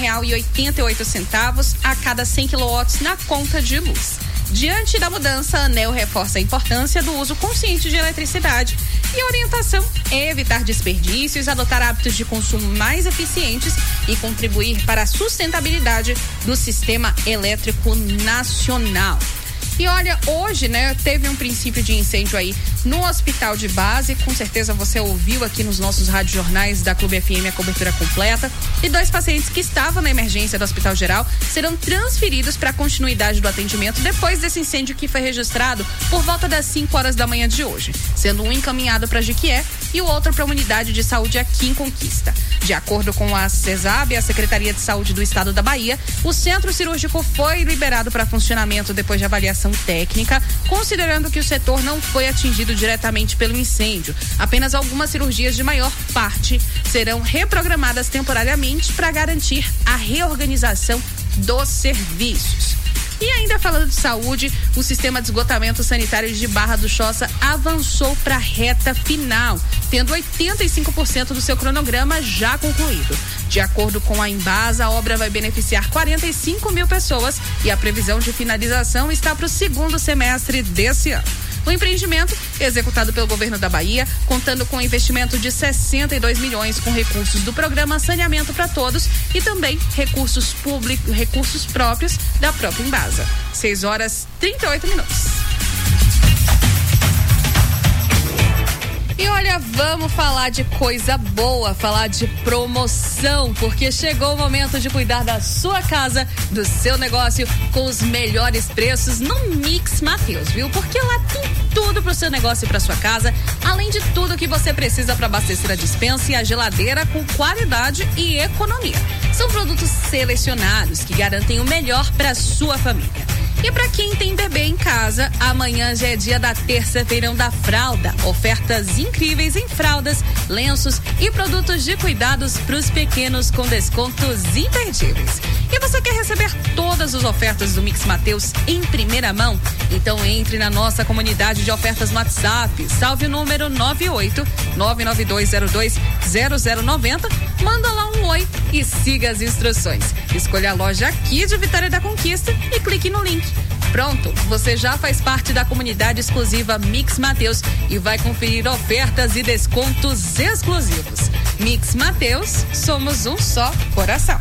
R$1,88 a cada 100 kW na conta de luz. Diante da mudança, a ANEEL reforça a importância do uso consciente de eletricidade e a orientação é evitar desperdícios, adotar hábitos de consumo mais eficientes e contribuir para a sustentabilidade do sistema elétrico nacional. E olha, hoje, teve um princípio de incêndio aí no hospital de base, com certeza você ouviu aqui nos nossos radiojornais da Clube FM a cobertura completa, e 2 pacientes que estavam na emergência do Hospital Geral serão transferidos para a continuidade do atendimento depois desse incêndio que foi registrado por volta das 5 horas da manhã de hoje, sendo um encaminhado para Jequié e o outro para a unidade de saúde aqui em Conquista. De acordo com a CESAB, a Secretaria de Saúde do Estado da Bahia, o centro cirúrgico foi liberado para funcionamento depois de avaliação técnica, considerando que o setor não foi atingido diretamente pelo incêndio. Apenas algumas cirurgias de maior parte serão reprogramadas temporariamente para garantir a reorganização dos serviços. E ainda falando de saúde, o sistema de esgotamento sanitário de Barra do Choça avançou para a reta final, tendo 85% do seu cronograma já concluído. De acordo com a Embasa, a obra vai beneficiar 45 mil pessoas e a previsão de finalização está para o segundo semestre desse ano. O empreendimento, executado pelo governo da Bahia, contando com um investimento de 62 milhões com recursos do programa Saneamento para Todos e também recursos próprios da própria Embasa. 6h38. E olha, vamos falar de coisa boa, falar de promoção, porque chegou o momento de cuidar da sua casa, do seu negócio, com os melhores preços no Mix Mateus, viu? Porque lá tem tudo pro seu negócio e pra sua casa, além de tudo que você precisa para abastecer a despensa e a geladeira com qualidade e economia. São produtos selecionados que garantem o melhor para sua família. E para quem tem bebê em casa, amanhã já é dia da terça-feirão da fralda. Ofertas incríveis em fraldas, lenços e produtos de cuidados para os pequenos com descontos imperdíveis. E você quer receber todas as ofertas do Mix Mateus em primeira mão? Então entre na nossa comunidade de ofertas no WhatsApp. Salve o número 98-99202-0090. Manda lá um oi e siga as instruções. Escolha a loja aqui de Vitória da Conquista e clique no link. Pronto, você já faz parte da comunidade exclusiva Mix Mateus e vai conferir ofertas e descontos exclusivos. Mix Mateus, somos um só coração.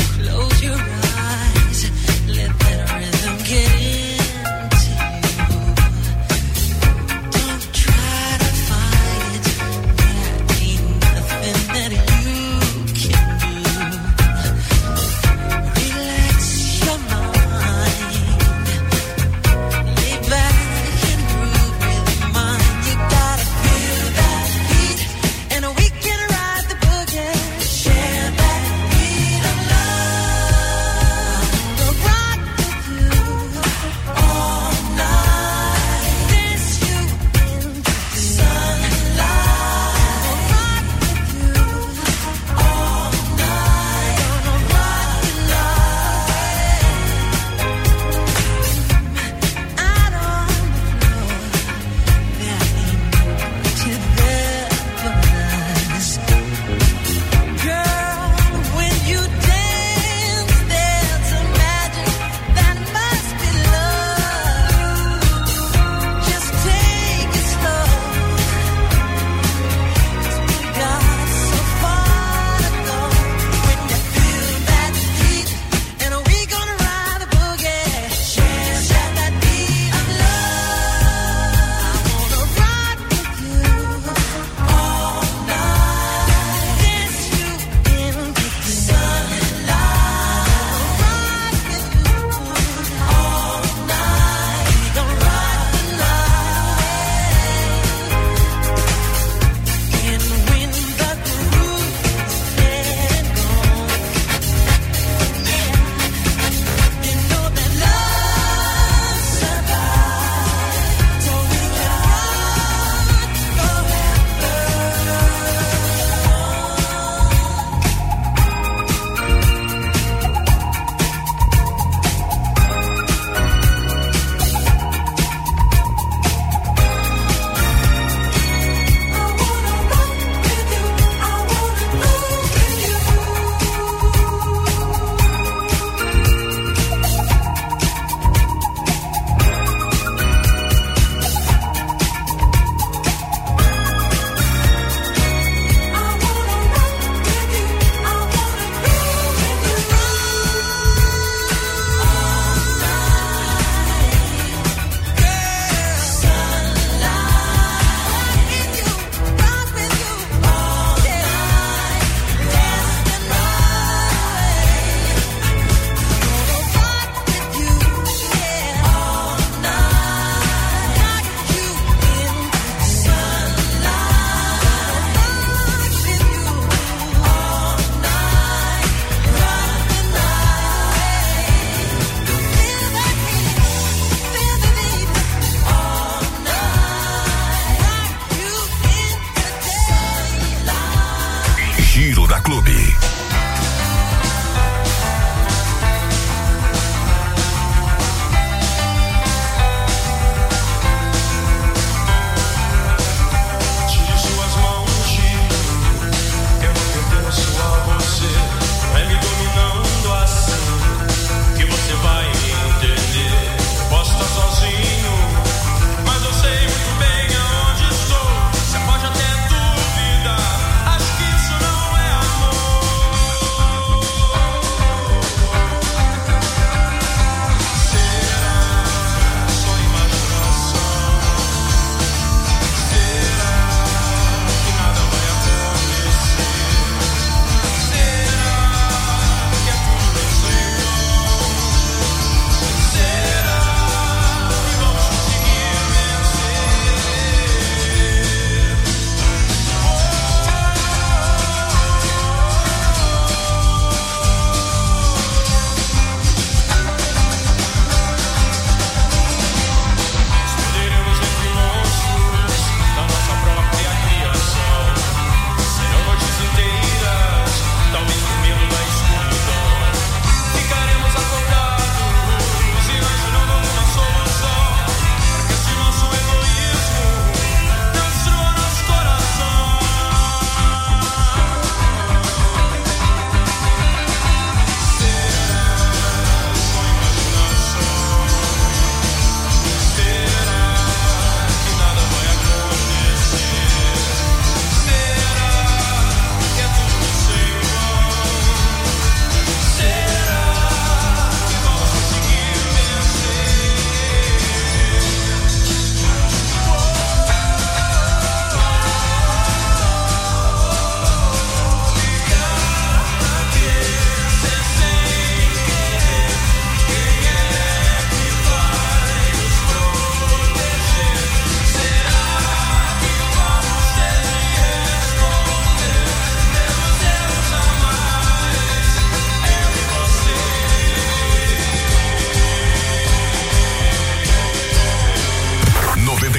Close your eyes, let that rhythm get into you.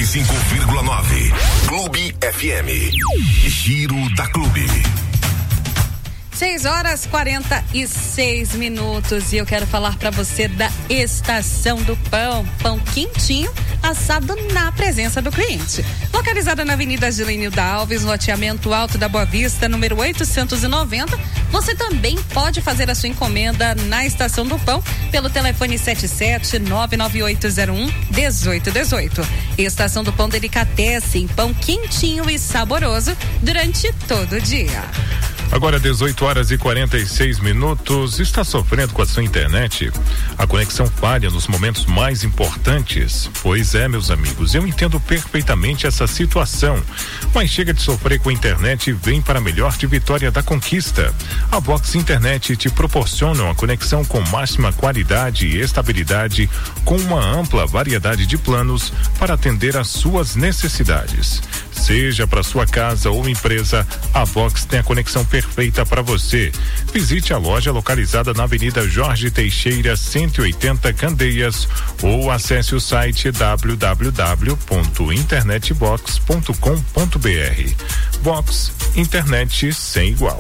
95,9. Clube FM. Giro da Clube. 6h46 e eu quero falar para você da Estação do Pão. Pão quentinho, assado na presença do cliente. Localizada na Avenida Gelenilda Alves, loteamento Alto da Boa Vista, número 890. Você também pode fazer a sua encomenda na Estação do Pão pelo telefone 77-99801-1818. Estação do Pão Delicatessen, pão quentinho e saboroso durante todo o dia. Agora 18h46. Está sofrendo com a sua internet? A conexão falha nos momentos mais importantes? Pois é, meus amigos, eu entendo perfeitamente essa situação. Mas chega de sofrer com a internet e vem para a melhor de Vitória da Conquista. A Vox Internet te proporciona uma conexão com máxima qualidade e estabilidade, com uma ampla variedade de planos para atender às suas necessidades. Seja para sua casa ou empresa, a Vox tem a conexão perfeita para você. Visite a loja localizada na Avenida Jorge Teixeira, 180 Candeias, ou acesse o site www.internetbox.com.br. Vox, internet sem igual.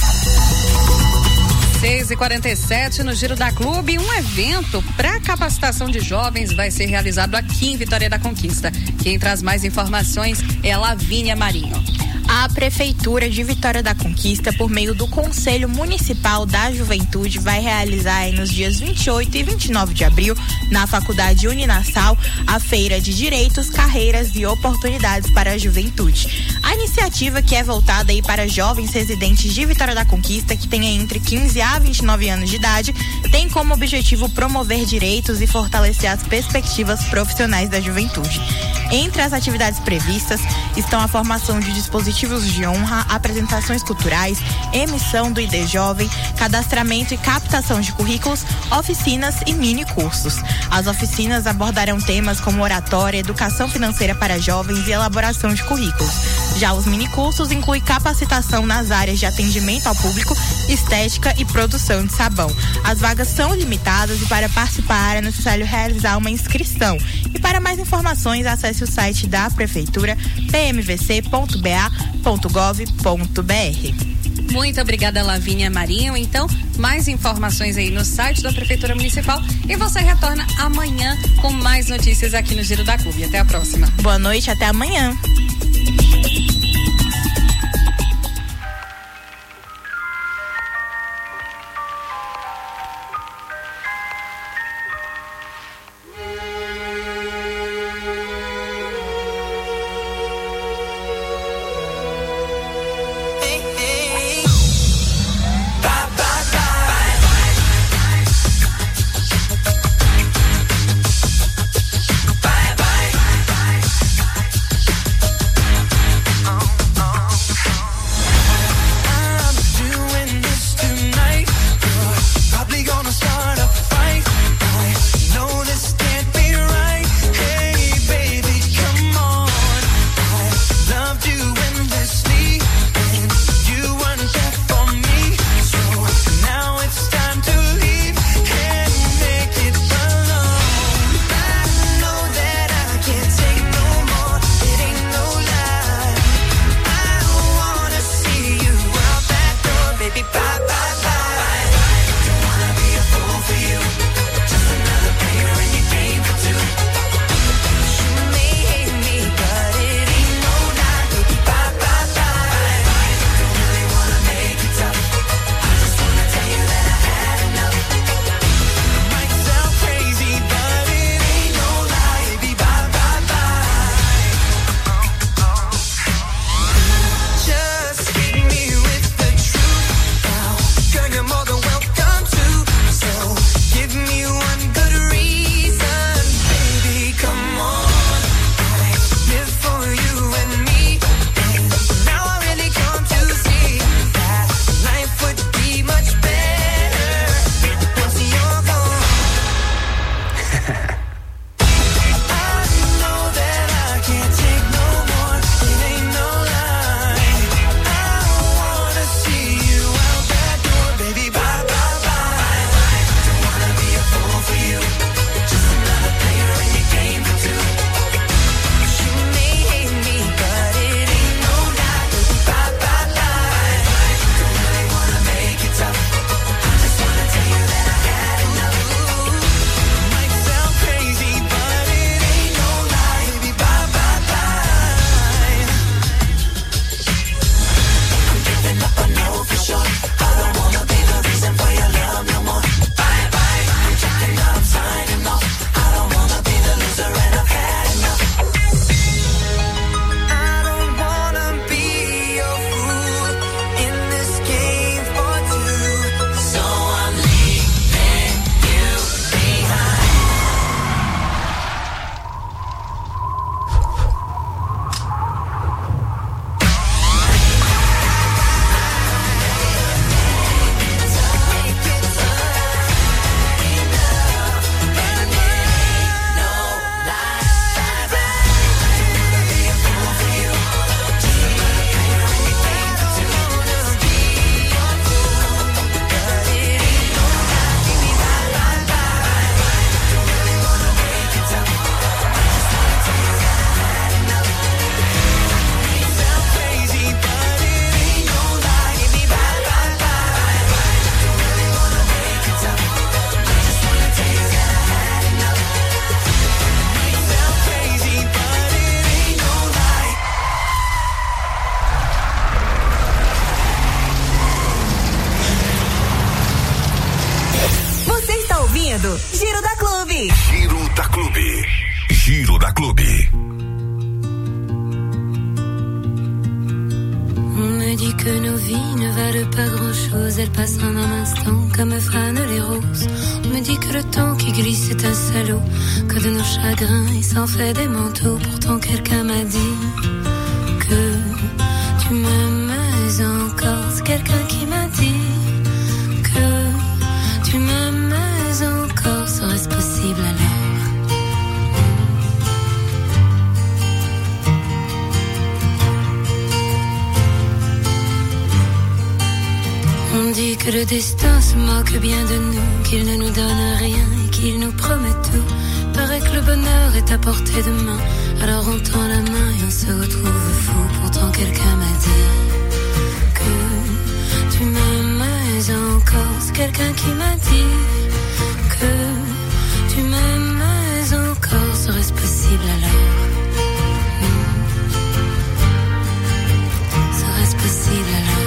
6h47 no Giro da Clube, um evento para capacitação de jovens vai ser realizado aqui em Vitória da Conquista. Quem traz mais informações é a Lavínia Marinho. A Prefeitura de Vitória da Conquista, por meio do Conselho Municipal da Juventude, vai realizar nos dias 28 e 29 de abril, na Faculdade Uninassal, a Feira de Direitos, Carreiras e Oportunidades para a Juventude. A iniciativa, que é voltada para jovens residentes de Vitória da Conquista, que têm entre 15 a 29 anos de idade, tem como objetivo promover direitos e fortalecer as perspectivas profissionais da juventude. Entre as atividades previstas estão a formação de dispositivos de honra, apresentações culturais, emissão do ID Jovem, cadastramento e captação de currículos, oficinas e mini cursos. As oficinas abordarão temas como oratória, educação financeira para jovens e elaboração de currículos. Já os mini cursos incluem capacitação nas áreas de atendimento ao público, estética e produção de sabão. As vagas são limitadas e para participar é necessário realizar uma inscrição. E para mais informações, acesse o site da Prefeitura, pmvc.ba.gov.br. Muito obrigada, Lavínia Marinho. Então, mais informações aí no site da Prefeitura Municipal e você retorna amanhã com mais notícias aqui no Giro da Clube. Até a próxima. Boa noite, até amanhã. valent pas grand-chose, elles passent en un instant comme fanent les roses. On me dit que le temps qui glisse est un salaud, que de nos chagrins il s'en fait des manteaux. Pourtant quelqu'un m'a dit que tu m'aimes encore. C'est quelqu'un qui m'a dit que tu m'aimes encore. Serait-ce possible alors? On dit que le destin se moque bien de nous, qu'il ne nous donne rien et qu'il nous promet tout. Paraît que le bonheur est à portée de main, alors on tend la main et on se retrouve fou. Pourtant quelqu'un m'a dit que tu m'aimes encore. C'est quelqu'un qui m'a dit que tu m'aimes encore. Serait-ce possible alors? Serait-ce possible alors?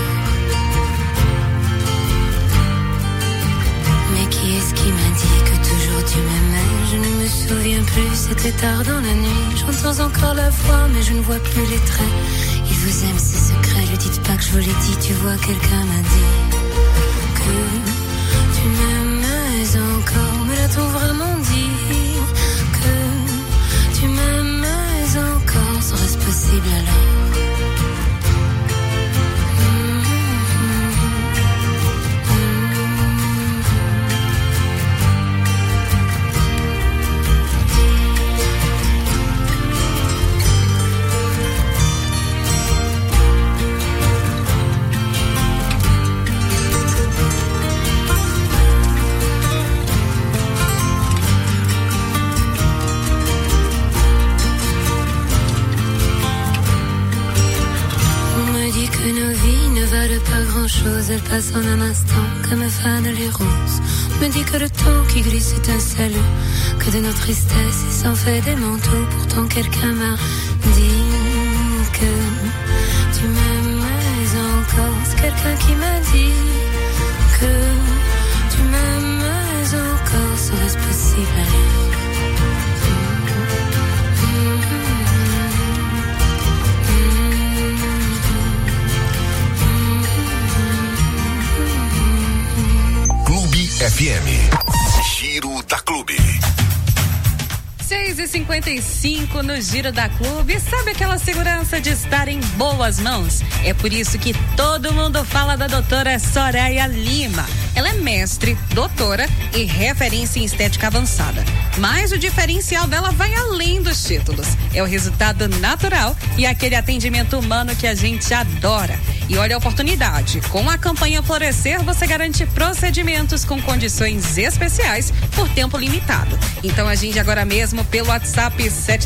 Qui est-ce qui m'a dit que toujours tu m'aimais? Je ne me souviens plus, c'était tard dans la nuit. J'entends encore la voix, mais je ne vois plus les traits. Il vous aime, c'est secret, lui dites pas que je vous l'ai dit. Tu vois, quelqu'un m'a dit que tu m'aimais encore. Me l'a-t-on vraiment dit que tu m'aimais encore? Serait-ce possible alors? Elle passe en un instant comme fanent les roses. On me dit que le temps qui glisse est un salut, que de nos tristesses il s'en fait des manteaux. Pourtant quelqu'un m'a dit que tu m'aimais encore. C'est quelqu'un qui m'a dit que tu m'aimais encore. Serait-ce possible alors? FM. Giro da Clube. 6h55 no Giro da Clube. Sabe aquela segurança de estar em boas mãos? É por isso que todo mundo fala da doutora Soraya Lima. Ela é mestre, doutora e referência em estética avançada. Mas o diferencial dela vai além dos títulos. É o resultado natural e aquele atendimento humano que a gente adora. E olha a oportunidade. Com a campanha Florescer, você garante procedimentos com condições especiais por tempo limitado. Então agende agora mesmo pelo WhatsApp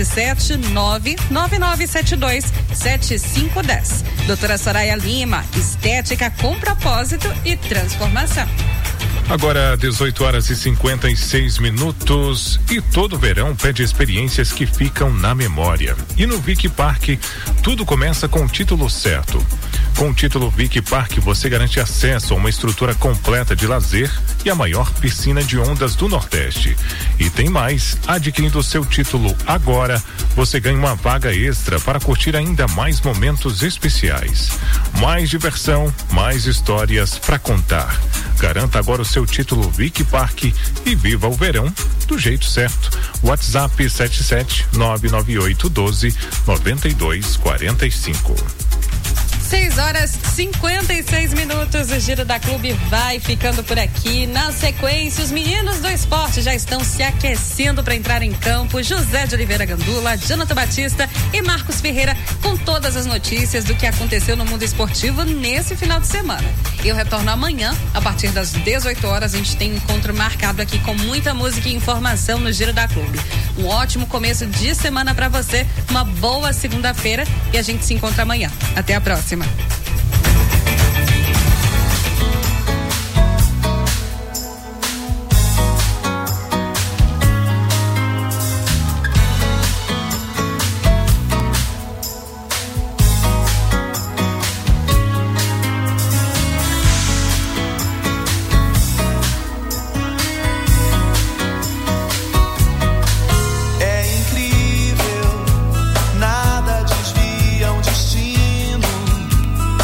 77999727510. Doutora Soraya Lima, estética com propósito e transformação. Agora 18h56 e todo verão pede experiências que ficam na memória. E no Vic Park tudo começa com o título certo. Com o título Vic Park você garante acesso a uma estrutura completa de lazer e a maior piscina de ondas do Nordeste. E tem mais, adquirindo o seu título agora, você ganha uma vaga extra para curtir ainda mais momentos especiais. Mais diversão, mais histórias para contar. Garanta agora o seu título Vic Park e viva o verão do jeito certo. WhatsApp 77998129245. 6h56. O Giro da Clube vai ficando por aqui. Na sequência, os meninos do esporte já estão se aquecendo para entrar em campo. José de Oliveira Gandula, Jonathan Batista e Marcos Ferreira com todas as notícias do que aconteceu no mundo esportivo nesse final de semana. Eu retorno amanhã, a partir das 18 horas. A gente tem um encontro marcado aqui com muita música e informação no Giro da Clube. Um ótimo começo de semana para você, uma boa segunda-feira e a gente se encontra amanhã. Até a próxima. Incrível, nada desvia o destino.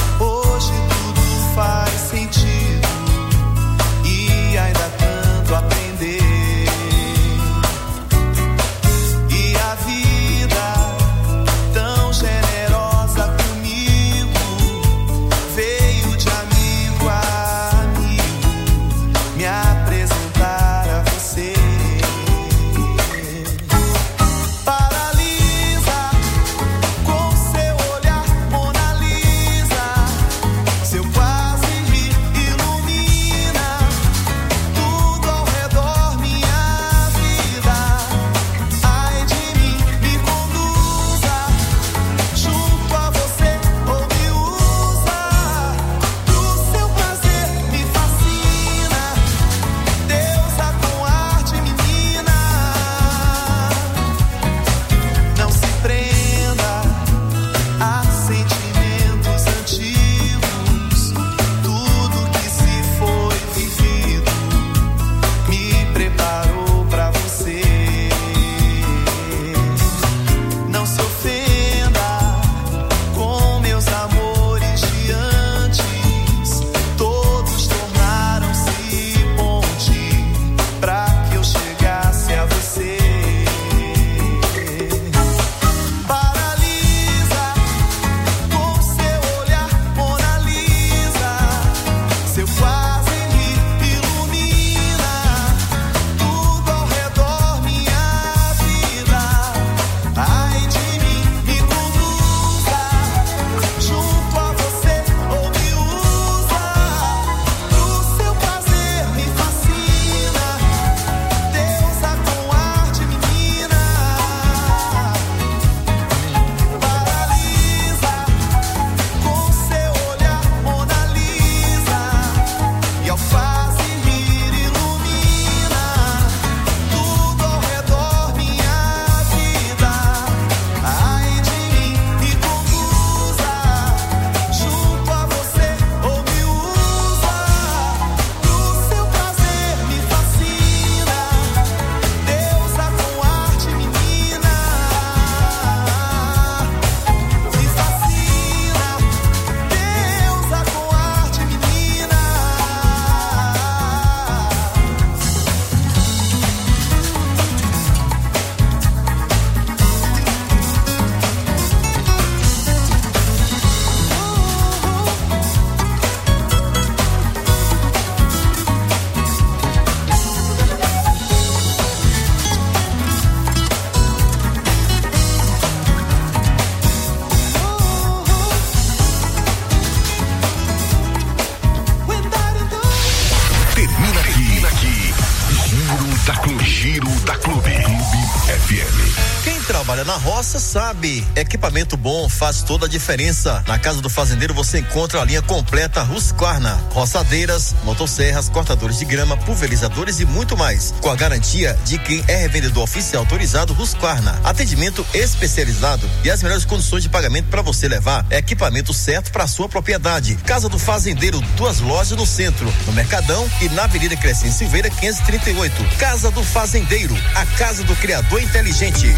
na roça sabe. Equipamento bom faz toda a diferença. Na Casa do Fazendeiro você encontra a linha completa Husqvarna, roçadeiras, motosserras, cortadores de grama, pulverizadores e muito mais, com a garantia de quem é revendedor oficial autorizado Husqvarna. Atendimento especializado e as melhores condições de pagamento para você levar equipamento certo para sua propriedade. Casa do Fazendeiro, 2 lojas no centro, no Mercadão e na Avenida Crescente Silveira 538. Casa do Fazendeiro, a casa do criador inteligente.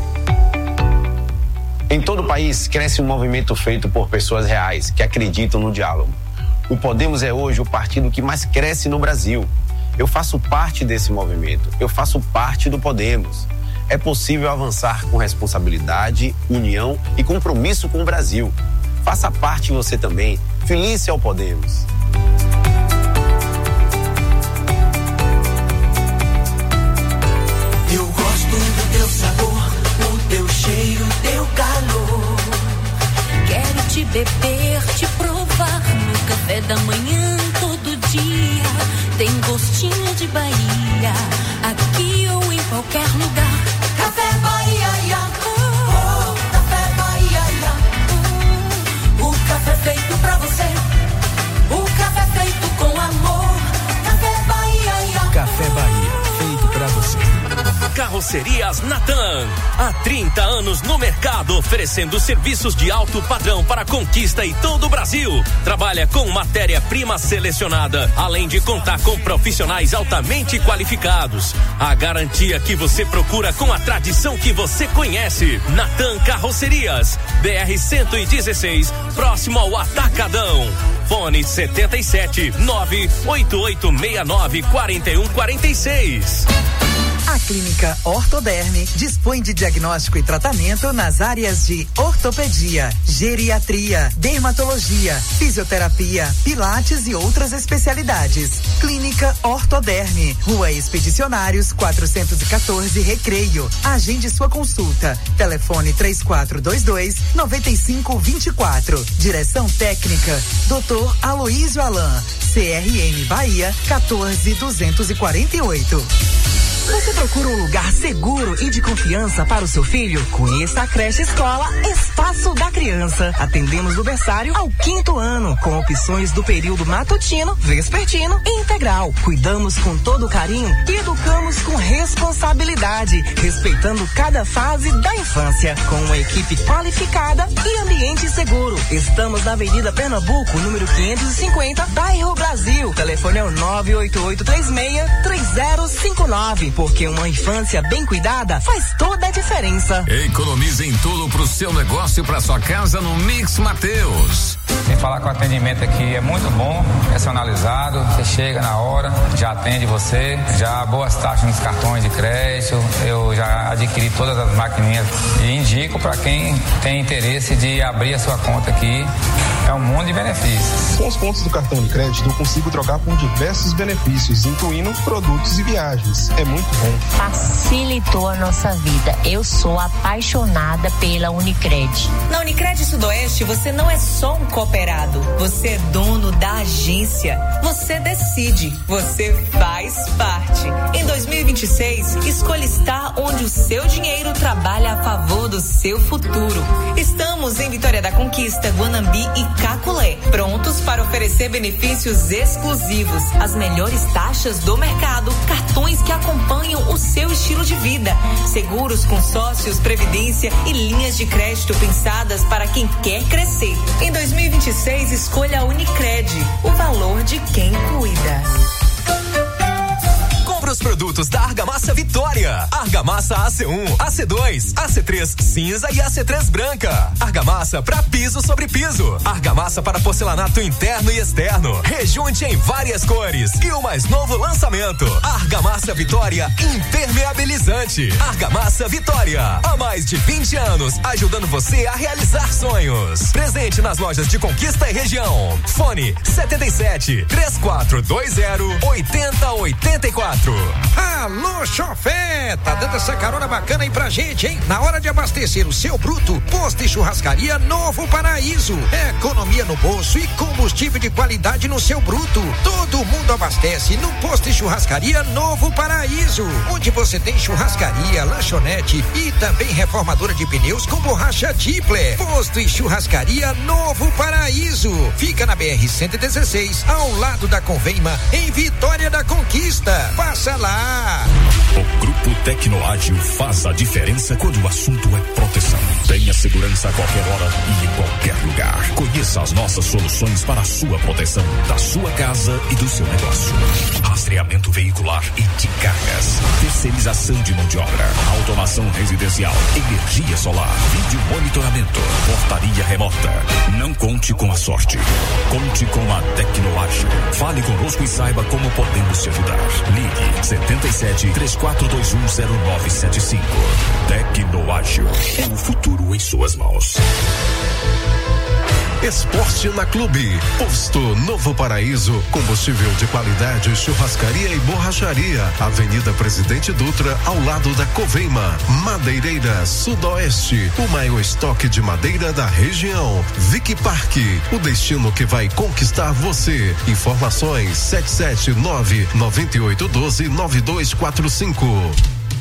Em todo o país cresce um movimento feito por pessoas reais que acreditam no diálogo. O Podemos é hoje o partido que mais cresce no Brasil. Eu faço parte desse movimento, eu faço parte do Podemos. É possível avançar com responsabilidade, união e compromisso com o Brasil. Faça parte você também. Feliz ao Podemos. Eu gosto do teu sabor, o teu cheiro, teu calor. Quero te beber, te provar no café da manhã todo dia. Tem gostinho de Bahia, aqui ou em qualquer lugar. Café Bahia, oh, Café Bahia, o café feito pra você, o café feito com amor. Café Bahia, Café Bahia, feito pra você. Carrocerias Natan, há 30 anos no mercado, oferecendo serviços de alto padrão para Conquista e todo o Brasil. Trabalha com matéria-prima selecionada, além de contar com profissionais altamente qualificados. A garantia que você procura com a tradição que você conhece. Natan Carrocerias, BR-116, próximo ao Atacadão. Fone 77 98869 4146. A Clínica Ortoderme dispõe de diagnóstico e tratamento nas áreas de ortopedia, geriatria, dermatologia, fisioterapia, pilates e outras especialidades. Clínica Ortoderme, Rua Expedicionários 414, Recreio. Agende sua consulta. Telefone 3422-9524. Direção técnica Dr. Aloísio Alain, CRM Bahia 14248. Você procura um lugar seguro e de confiança para o seu filho? Conheça a creche escola Espaço da Criança. Atendemos do berçário ao 5º ano, com opções do período matutino, vespertino e integral. Cuidamos com todo carinho e educamos com responsabilidade, respeitando cada fase da infância, com uma equipe qualificada e ambiente seguro. Estamos na Avenida Pernambuco, número 550, bairro Brasil. Telefone é o 98836-3059. Porque uma infância bem cuidada faz toda a diferença. Economize em tudo pro seu negócio e pra sua casa no Mix Mateus. Sem falar que o atendimento aqui é muito bom, personalizado, você chega na hora, já atende você, já boas taxas nos cartões de crédito, eu já adquiri todas as maquininhas e indico para quem tem interesse de abrir a sua conta aqui, é um mundo de benefícios. Com os pontos do cartão de crédito eu consigo trocar por diversos benefícios, incluindo produtos e viagens, é muito bom. Facilitou a nossa vida, eu sou apaixonada pela Unicred. Na Unicred Sudoeste você não é só um cooperado, você é dono da agência, você decide, você faz parte. Em 2026, escolha estar onde o seu dinheiro trabalha a favor do seu futuro. Estamos em Vitória da Conquista, Guanambi e Caculé, prontos para oferecer benefícios exclusivos, as melhores taxas do mercado, cartões que acompanham o seu estilo de vida, seguros, consórcios, previdência e linhas de crédito pensadas para quem quer crescer. Em 2026, escolha a Unicred, o valor de quem cuida. Os produtos da Argamassa Vitória. Argamassa AC1, AC2, AC3 cinza e AC3 branca. Argamassa para piso sobre piso. Argamassa para porcelanato interno e externo. Rejunte em várias cores. E o mais novo lançamento, Argamassa Vitória impermeabilizante. Argamassa Vitória, há mais de 20 anos, ajudando você a realizar sonhos. Presente nas lojas de Conquista e região. Fone 77 3420 8084. Alô, chofé! Tá dando essa carona bacana aí pra gente, hein? Na hora de abastecer o seu bruto, posto e churrascaria Churrascaria Novo Paraíso. Economia no bolso e combustível de qualidade no seu bruto. Todo mundo abastece no posto e churrascaria Novo Paraíso, onde você tem churrascaria, lanchonete e também reformadora de pneus com borracha Tipler. Posto e churrascaria Novo Paraíso. Fica na BR-116, ao lado da Convema, em Vitória da Conquista. Passa lá. O Grupo Tecnoágil faz a diferença quando o assunto é proteção. Tenha segurança a qualquer hora e em qualquer lugar. Conheça as nossas soluções para a sua proteção, da sua casa e do seu negócio. Rastreamento veicular e de cargas. Terceirização de mão de obra. Automação residencial. Energia solar. Vídeo monitoramento. Portaria remota. Não conte com a sorte. Conte com a Tecnoágil. Fale conosco e saiba como podemos te ajudar. Ligue 77 34210975. Tecnoágil. É o futuro em suas mãos. Esporte na Clube. Posto Novo Paraíso. Combustível de qualidade, churrascaria e borracharia. Avenida Presidente Dutra, ao lado da Coveima. Madeireira Sudoeste. O maior estoque de madeira da região. Vic Park. O destino que vai conquistar você. Informações 779-9812-9245.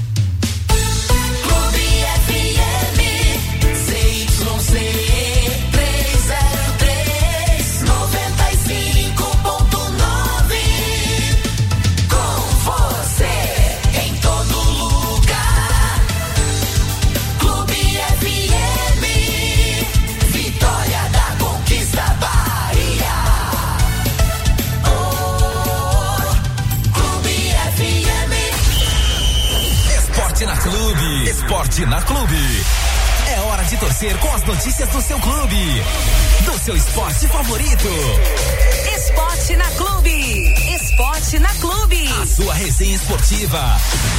Esporte na Clube. É hora de torcer com as notícias do seu clube, do seu esporte favorito. Esporte na Clube. Esporte na Clube. A sua resenha esportiva.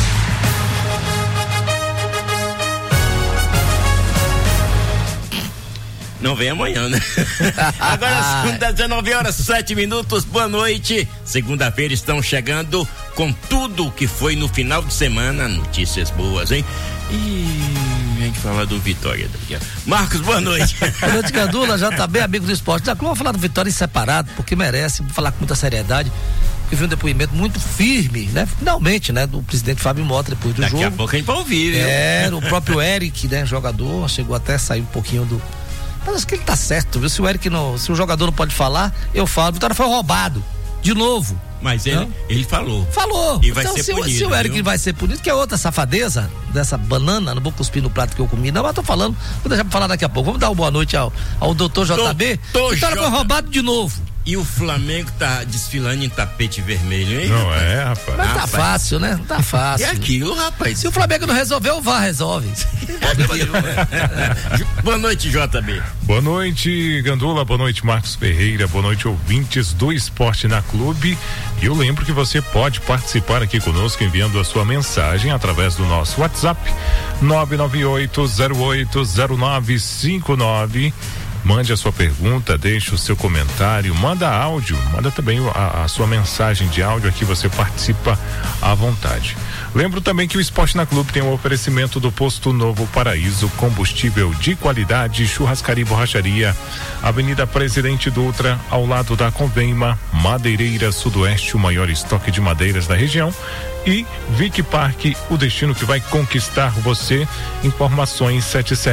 Não vem amanhã, né? Agora são 19h07. Boa noite. Segunda-feira estão chegando com tudo que foi no final de semana. Notícias boas, hein? E a gente fala do Vitória daqui. Marcos, boa noite. Boa noite, Gandula. Já bem amigo do esporte da Clube. Vou falar do Vitória em separado, porque merece. Vou falar com muita seriedade. Porque viu um depoimento muito firme, né? Finalmente, né? Do presidente Fábio Mota depois do jogo. Daqui a pouco a gente vai ouvir, viu? O próprio Eric, né? Jogador, chegou até a sair um pouquinho do. Mas acho que ele tá certo, viu? Se o jogador não pode falar, eu falo. O Vitória foi roubado. De novo. Mas ele falou. Falou. E vai então, ser punido. Se o Eric vai ser punido, que é outra safadeza dessa banana, não vou cuspir no prato que eu comi, não, mas tô falando, vou deixar pra falar daqui a pouco. Vamos dar uma boa noite ao doutor JB. Vitória foi roubado de novo. E o Flamengo tá desfilando em tapete vermelho, hein? Não é, rapaz. Mas tá fácil, né? Não tá fácil. É aquilo, rapaz. Se o Flamengo não resolver, o VAR resolve. Boa noite, JB. Boa noite, Gandula. Boa noite, Marcos Ferreira. Boa noite, ouvintes do Esporte na Clube. E eu lembro que você pode participar aqui conosco enviando a sua mensagem através do nosso WhatsApp 998-080959. Mande a sua pergunta, deixe o seu comentário, manda áudio, manda também a sua mensagem de áudio aqui, você participa à vontade. Lembro também que o Esporte na Clube tem um oferecimento do Posto Novo Paraíso, combustível de qualidade, churrascaria e borracharia, Avenida Presidente Dutra, ao lado da Convema, Madeireira Sudoeste, o maior estoque de madeiras da região, e Vic Park, o destino que vai conquistar você. Informações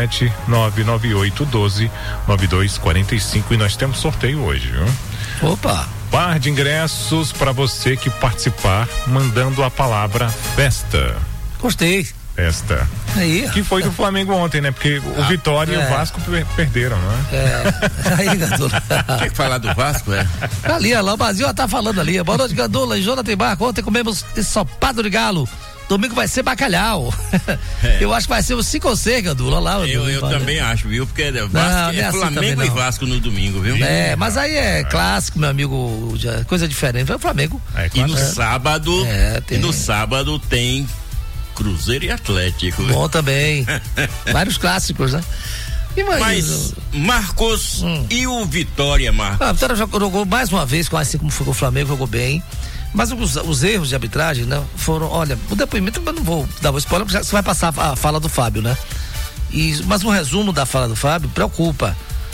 77998129245, e nós temos sorteio hoje, viu? Opa! Par de ingressos para você que participar, mandando a palavra festa. Gostei. Festa. Aí. Que foi do Flamengo ontem, né? Porque o Vitória e o Vasco perderam, né? Aí, Gandula. Quer falar do Vasco, Ali, lá o Brasil tá falando ali. Boa noite, Gandula e Jonathan Barco. Ontem comemos ensopado de galo. Domingo vai ser bacalhau. Eu acho que vai ser o 5 ou 6, Gandula. Lá, eu também acho, viu? Porque Vasco, é Flamengo e Vasco no domingo, viu? Mas aí é clássico, meu amigo. Coisa diferente. É o Flamengo. E no sábado. E no sábado tem Cruzeiro e Atlético. Bom também. Vários clássicos, né? Mas, Marcos, e o Vitória, Marcos? A Vitória jogou mais uma vez, assim como foi com o Flamengo, jogou bem. Mas os erros de arbitragem, né, foram, olha, o depoimento, eu não vou dar o spoiler, porque você vai passar a fala do Fábio, né? Mas um resumo da fala do Fábio preocupa.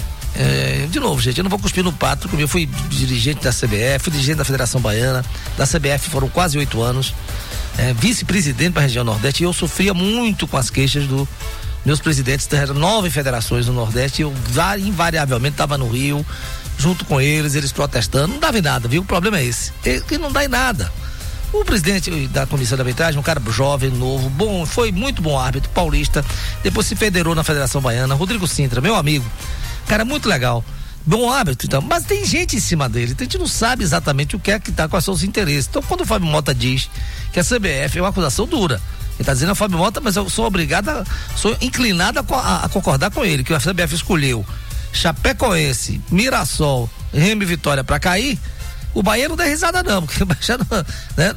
De novo, gente, eu não vou cuspir no pato, porque eu fui dirigente da CBF, fui dirigente da Federação Baiana, da CBF foram quase 8 anos, vice-presidente para a região Nordeste, e eu sofria muito com as queixas dos meus presidentes das 9 federações do Nordeste, e eu invariavelmente estava no Rio, junto com eles protestando, não dava em nada, viu? O problema é esse, que não dá em nada. O presidente da comissão de arbitragem, um cara jovem, novo, bom, foi muito bom árbitro, paulista, depois se federou na Federação Baiana, Rodrigo Sintra, meu amigo, cara muito legal, bom árbitro, então, mas tem gente em cima dele, então a gente não sabe exatamente o que é que tá, quais são os interesses. Então, quando o Fábio Mota diz que a CBF é uma acusação dura, ele tá dizendo a Fábio Mota, mas eu sou inclinada a concordar com ele, que a CBF escolheu Chapecoense, Mirassol, Remo e Vitória para cair. O Bahia não dá risada não, porque né,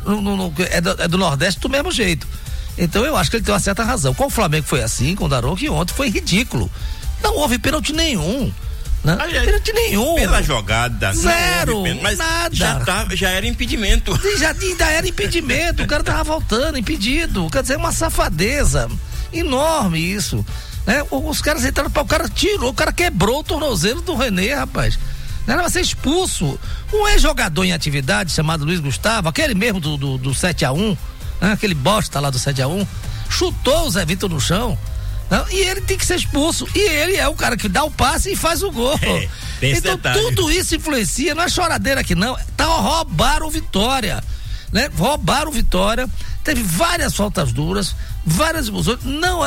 é do Nordeste do mesmo jeito. Então eu acho que ele tem uma certa razão. Com o Flamengo foi assim, com o Daronco, que ontem foi ridículo. Não houve pênalti nenhum. Né? Pênalti nenhum. Pela jogada. Zero. Mas nada. Já era impedimento. Ainda era impedimento. O cara tava voltando, impedido. Quer dizer, uma safadeza enorme isso. Né? Os caras entraram, o cara tirou, o cara quebrou o tornozelo do René, rapaz. Era pra ser expulso. Um ex-jogador em atividade chamado Luiz Gustavo, aquele mesmo do 7-1, né? Aquele bosta lá do 7-1, chutou o Zé Vitor no chão. Não, e ele tem que ser expulso. E ele é o cara que dá o passe e faz o gol. Então tudo isso influencia, não é choradeira aqui não. Roubaram o Vitória. Né? Roubaram o Vitória. Teve várias faltas duras, várias expulsões.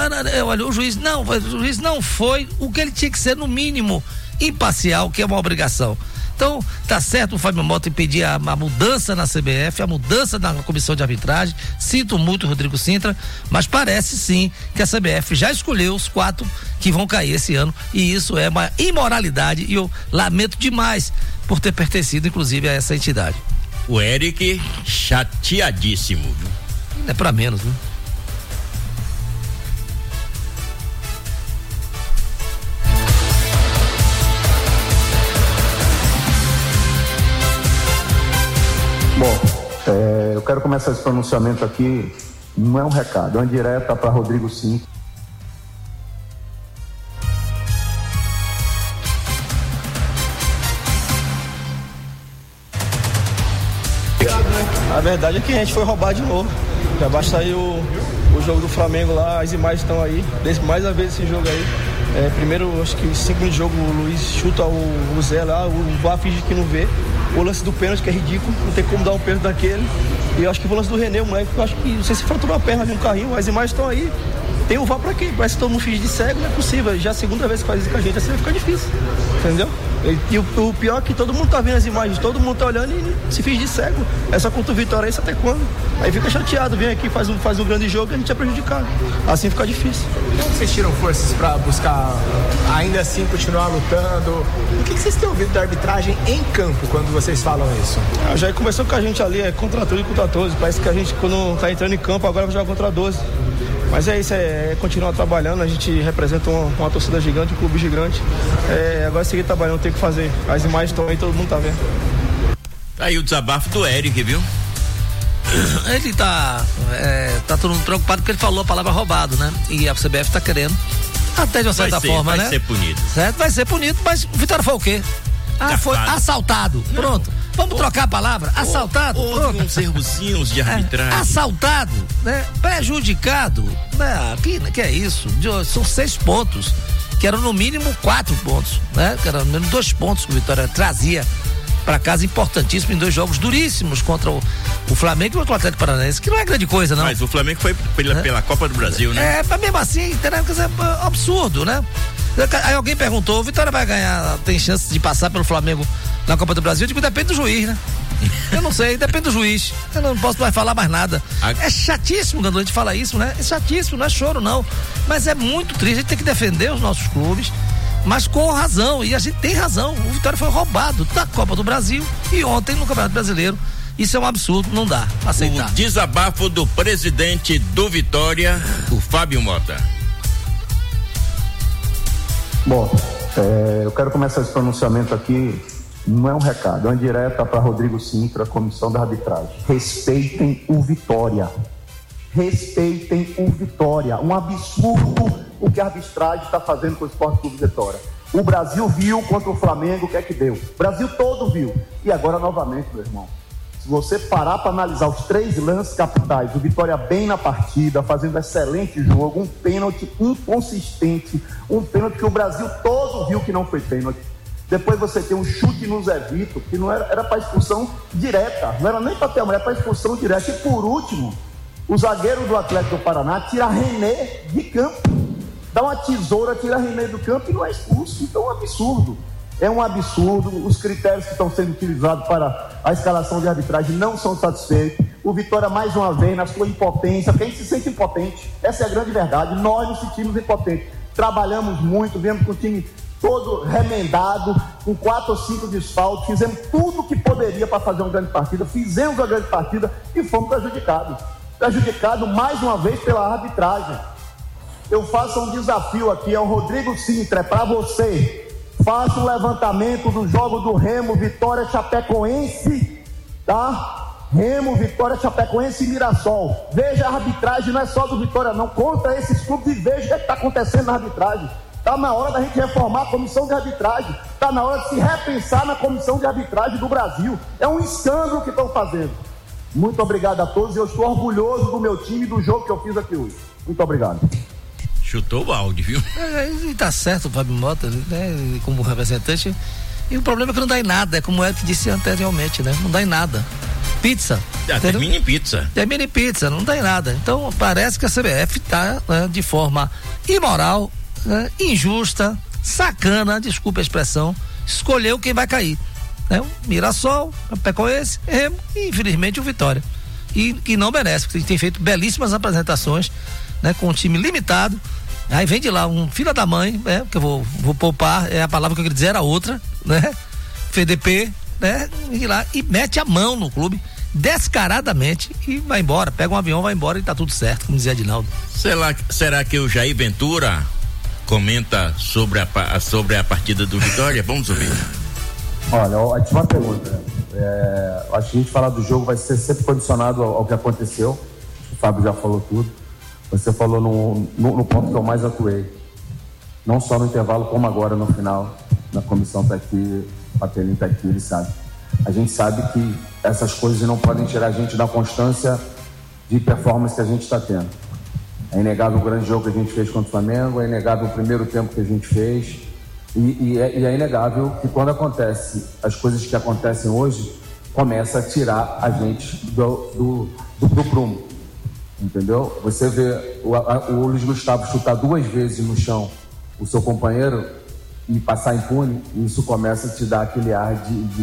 O juiz não foi o que ele tinha que ser, no mínimo imparcial, que é uma obrigação. Então, tá certo o Fábio Mota impedir a mudança na CBF, a mudança na comissão de arbitragem. Sinto muito o Rodrigo Sintra, mas parece sim que a CBF já escolheu os 4 que vão cair esse ano, e isso é uma imoralidade, e eu lamento demais por ter pertencido, inclusive, a essa entidade. O Eric chateadíssimo, viu? Não é pra menos, viu? Bom, eu quero começar esse pronunciamento aqui, não é um recado, é uma direta para Rodrigo Sintra. A verdade é que a gente foi roubado de novo. Já basta aí o jogo do Flamengo lá, as imagens estão aí, mais uma vez esse jogo aí. Primeiro, acho que 5 minutos de jogo, o Luiz chuta o Zé lá, o VAR finge que não vê. O lance do pênalti, que é ridículo, não tem como dar um pênalti daquele. E eu acho que o lance do René, o moleque, eu acho que, não sei se fraturou a perna ali no carrinho, as imagens estão aí. Tem o VAR pra quê? Parece que todo mundo finge de cego, não é possível. Já é a segunda vez que faz isso com a gente, assim vai ficar difícil. Entendeu? E o pior é que todo mundo tá vendo as imagens, todo mundo tá olhando e se finge de cego. É só contra o Vitória, isso até quando? Aí fica chateado, vem aqui, faz um grande jogo e a gente é prejudicado. Assim fica difícil. Como vocês tiram forças pra buscar, ainda assim, continuar lutando? O que vocês têm ouvido da arbitragem em campo quando vocês falam isso? Já começou com a gente ali, é contra 12 e contra 12. Parece que a gente, quando tá entrando em campo, agora vai jogar contra 12. Mas é isso, é continuar trabalhando. A gente representa uma torcida gigante, um clube gigante. Agora seguir trabalhando, tem que fazer. As imagens estão aí, todo mundo tá vendo. Aí o desabafo do Eric, viu? Ele tá todo mundo preocupado porque ele falou a palavra roubado, né? E a CBF tá querendo, até de uma certa forma, né? Vai ser punido. Certo? Vai ser punido, mas o Vitória foi o quê? Foi assaltado. Não. Pronto. Vamos trocar a palavra? Assaltado? Houve uns errozinhos de arbitragem. Assaltado, né? Prejudicado. Né? Que é isso? São 6 pontos, que eram no mínimo 4 pontos, né? Que eram no mínimo 2 pontos que o Vitória trazia para casa, importantíssimo em 2 jogos duríssimos contra o Flamengo e contra o Atlético Paranaense, que não é grande coisa, não. Mas o Flamengo foi pela Copa do Brasil, né? Mas mesmo assim, é absurdo, né? Aí alguém perguntou, o Vitória vai ganhar, tem chance de passar pelo Flamengo na Copa do Brasil? Eu digo, depende do juiz, né? Eu não sei, depende do juiz. Eu não posso mais falar mais nada. É chatíssimo quando a gente fala isso, né? É chatíssimo, não é choro, não. Mas é muito triste, a gente tem que defender os nossos clubes, mas com razão, e a gente tem razão. O Vitória foi roubado da Copa do Brasil e ontem no Campeonato Brasileiro. Isso é um absurdo, não dá pra aceitar. O desabafo do presidente do Vitória, o Fábio Mota. Bom, eu quero começar esse pronunciamento aqui, não é um recado, é uma direta para Rodrigo Sintra, comissão da arbitragem. Respeitem o Vitória. Respeitem o Vitória. Um absurdo o que a arbitragem está fazendo com o Sport Clube Vitória. O Brasil viu contra o Flamengo o que é que deu. O Brasil todo viu. E agora novamente, meu irmão. Se você parar para analisar os 3 lances capitais, o Vitória bem na partida, fazendo excelente jogo, um pênalti inconsistente, um pênalti que o Brasil todo viu que não foi pênalti. Depois você tem um chute no Zé Vitor, que não era para expulsão direta, não era nem para ter a mulher, era para expulsão direta. E por último, o zagueiro do Atlético do Paraná tira René de campo, dá uma tesoura, tira René do campo e não é expulso. Então é um absurdo. É um absurdo, os critérios que estão sendo utilizados para a escalação de arbitragem não são satisfeitos. O Vitória, mais uma vez, na sua impotência, quem se sente impotente, essa é a grande verdade, nós nos sentimos impotentes. Trabalhamos muito, viemos com o time todo remendado, com 4 ou 5 desfalques, fizemos tudo o que poderia para fazer uma grande partida, fizemos uma grande partida e fomos prejudicados. Prejudicado mais uma vez pela arbitragem. Eu faço um desafio aqui ao Rodrigo Sintra, para você. Faça um levantamento do jogo do Remo, Vitória, Chapecoense, tá? Remo, Vitória, Chapecoense e Mirassol. Veja a arbitragem, não é só do Vitória não, contra esses clubes e veja o que está acontecendo na arbitragem. Está na hora da gente reformar a comissão de arbitragem, está na hora de se repensar na comissão de arbitragem do Brasil. É um escândalo que estão fazendo. Muito obrigado a todos, eu estou orgulhoso do meu time e do jogo que eu fiz aqui hoje. Muito obrigado. Chutou o balde, viu? E tá certo o Fábio Mota, né, como representante. E o problema é que não dá em nada, é como o Eric disse anteriormente, né? Não dá em nada. Pizza. Termina em pizza. Termina em pizza, não dá em nada. Então parece que a CBF tá, né, de forma imoral, né, injusta, sacana, desculpa a expressão, escolheu quem vai cair. Né? O Mirassol, o Chapecoense, Remo e infelizmente o Vitória. E que não merece, porque tem feito belíssimas apresentações, né, com um time limitado. Aí vem de lá um filho da mãe, né? Que eu vou poupar, é a palavra que eu queria dizer, era outra, né? FDP, né? E lá e mete a mão no clube descaradamente e vai embora, pega um avião, vai embora e tá tudo certo, como dizia Adinaldo. Será que o Jair Ventura comenta sobre a partida do Vitória? Vamos ouvir. Olha, ótima pergunta. Acho que a gente falar do jogo vai ser sempre condicionado ao que aconteceu. O Fábio já falou tudo. Você falou no ponto que eu mais atuei. Não só no intervalo, como agora no final. Na comissão tá aqui, o Patelinho tá aqui, ele sabe. A gente sabe que essas coisas não podem tirar a gente da constância de performance que a gente está tendo. É inegável o grande jogo que a gente fez contra o Flamengo, é inegável o primeiro tempo que a gente fez. E é inegável que quando acontece as coisas que acontecem hoje, começa a tirar a gente do prumo. Entendeu? Você vê o Luiz Gustavo chutar 2 vezes no chão o seu companheiro e passar impune, e isso começa a te dar aquele ar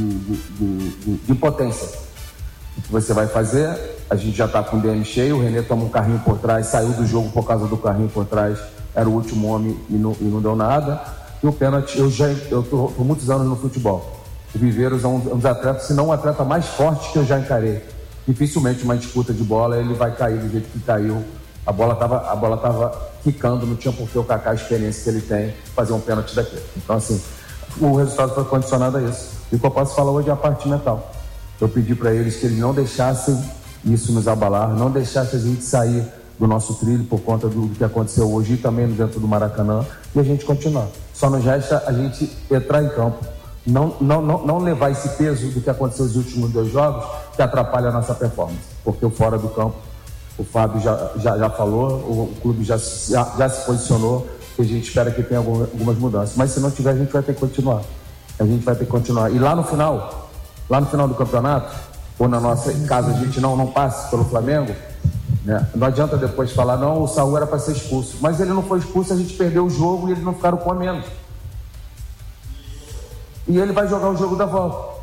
de impotência. O que você vai fazer? A gente já está com o DM cheio, o René toma um carrinho por trás, saiu do jogo por causa do carrinho por trás, era o último homem e não deu nada. E o pênalti, eu tô por muitos anos no futebol. O Viveiros é um dos atletas, se não o atleta mais forte que eu já encarei. Dificilmente uma disputa de bola ele vai cair do jeito que caiu. A bola tava quicando, não tinha por que o Kaká, a experiência que ele tem, fazer um pênalti daquele. Então, assim, o resultado foi condicionado a isso. E o que eu posso falar hoje é a parte mental. Eu pedi para eles que eles não deixassem isso nos abalar, não deixassem a gente sair do nosso trilho por conta do que aconteceu hoje e também dentro do Maracanã, e a gente continuar. Só nos resta a gente entrar em campo. Não levar esse peso do que aconteceu nos últimos 2 jogos, que atrapalha a nossa performance. Porque o fora do campo, o Fábio já falou, o clube já se posicionou, e a gente espera que tenha algumas mudanças. Mas se não tiver, a gente vai ter que continuar. A gente vai ter que continuar. E lá no final do campeonato, ou na nossa casa a gente não passe pelo Flamengo, né? Não adianta depois falar, não, o Saúl era para ser expulso. Mas ele não foi expulso, a gente perdeu o jogo e eles não ficaram com a menos. E ele vai jogar o jogo da volta.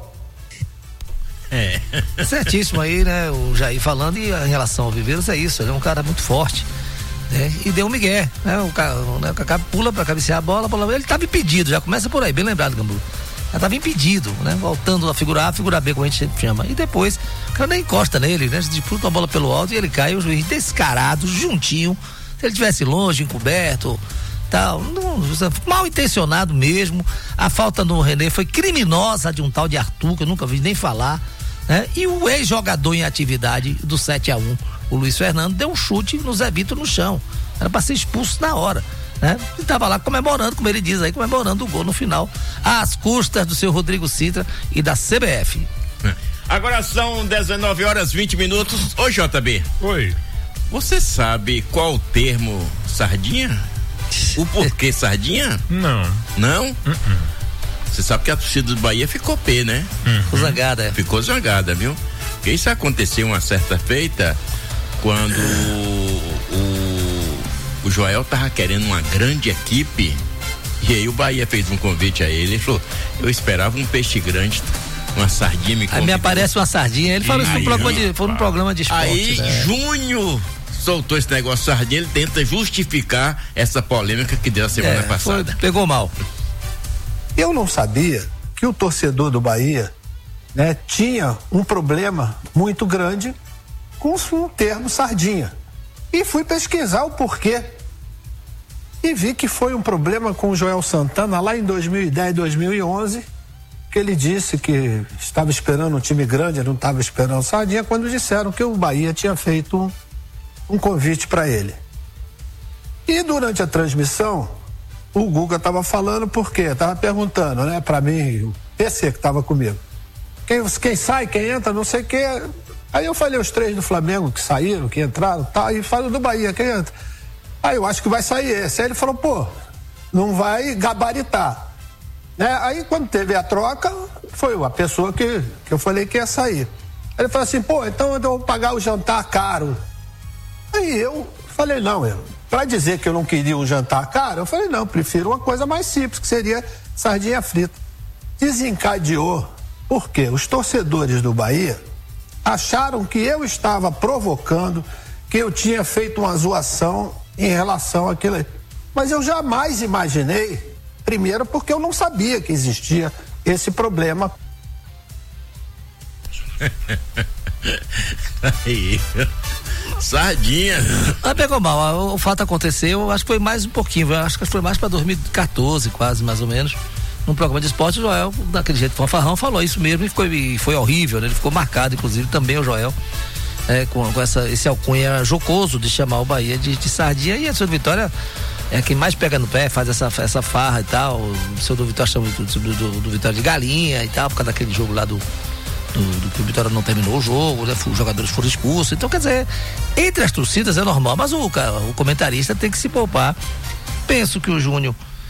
Certíssimo aí, né? O Jair falando, e em relação ao Viveiros é isso, ele é um cara muito forte, né? E deu um migué, né? O Kaká pula pra cabecear a bola, ele estava impedido, já começa por aí, bem lembrado, Gambu. Já estava impedido, né? Voltando a figura A, figura B, como a gente sempre chama. E depois, o cara nem encosta nele, né? Disputa a bola pelo alto e ele cai, o juiz descarado, juntinho. Se ele estivesse longe, encoberto, tal, mal intencionado mesmo. A falta no René foi criminosa, de um tal de Arthur, que eu nunca vi nem falar, né? E o ex-jogador em atividade do 7-1, o Luiz Fernando, deu um chute no Zé Vitor no chão. Era para ser expulso na hora. né? E estava lá comemorando, como ele diz aí, comemorando o gol no final, às custas do seu Rodrigo Sintra e da CBF. Agora são 19h20. Ô JB. Oi. Você sabe qual o termo sardinha? O porquê sardinha? Não. Não? Você sabe que a torcida do Bahia ficou pé, né? Ficou zangada. Ficou zangada, viu? Porque isso aconteceu uma certa feita quando o Joel tava querendo uma grande equipe e aí o Bahia fez um convite a ele. Ele falou, eu esperava um peixe grande, uma sardinha me convidou. Aí me aparece uma sardinha, ele falou isso num programa de esporte. Aí, né? Júnior soltou esse negócio sardinha, ele tenta justificar essa polêmica que deu a semana passada. Pegou mal. Eu não sabia que o torcedor do Bahia, né, tinha um problema muito grande com o termo sardinha. E fui pesquisar o porquê. E vi que foi um problema com o Joel Santana lá em 2010, 2011, que ele disse que estava esperando um time grande, não estava esperando sardinha, quando disseram que o Bahia tinha feito um convite para ele. E durante a transmissão, o Guga estava falando porque estava perguntando, né, para mim, o PC que estava comigo, quem sai, quem entra, não sei o que. Aí eu falei os 3 do Flamengo que saíram, que entraram, tá, e falo do Bahia, quem entra. Aí eu acho que vai sair esse. Aí ele falou, pô, não vai gabaritar, né? Aí quando teve a troca, foi a pessoa que eu falei que ia sair. Aí ele falou assim, pô, então eu vou pagar o jantar caro. Aí eu falei, não, para dizer que eu não queria um jantar caro, eu falei, não, prefiro uma coisa mais simples, que seria sardinha frita. Desencadeou, porque os torcedores do Bahia acharam que eu estava provocando, que eu tinha feito uma zoação em relação àquilo aí. Mas eu jamais imaginei, primeiro porque eu não sabia que existia esse problema. Aí, sardinha. Pegou mal, o fato aconteceu, acho que foi mais um pouquinho, acho que foi mais para 2014, quase, mais ou menos, num programa de esporte. O Joel, daquele jeito fanfarrão, falou isso mesmo e foi horrível, né? Ele ficou marcado, inclusive, também o Joel, com esse alcunha jocoso de chamar o Bahia de sardinha. E a senhora Vitória é quem mais pega no pé, faz essa farra e tal. O senhor do Vitória chama do Vitória de galinha e tal, por causa daquele jogo lá do que o Vitória não terminou o jogo, né? Os jogadores foram expulsos. Então, quer dizer, entre as torcidas é normal, mas o comentarista tem que se poupar. Penso que o Júnior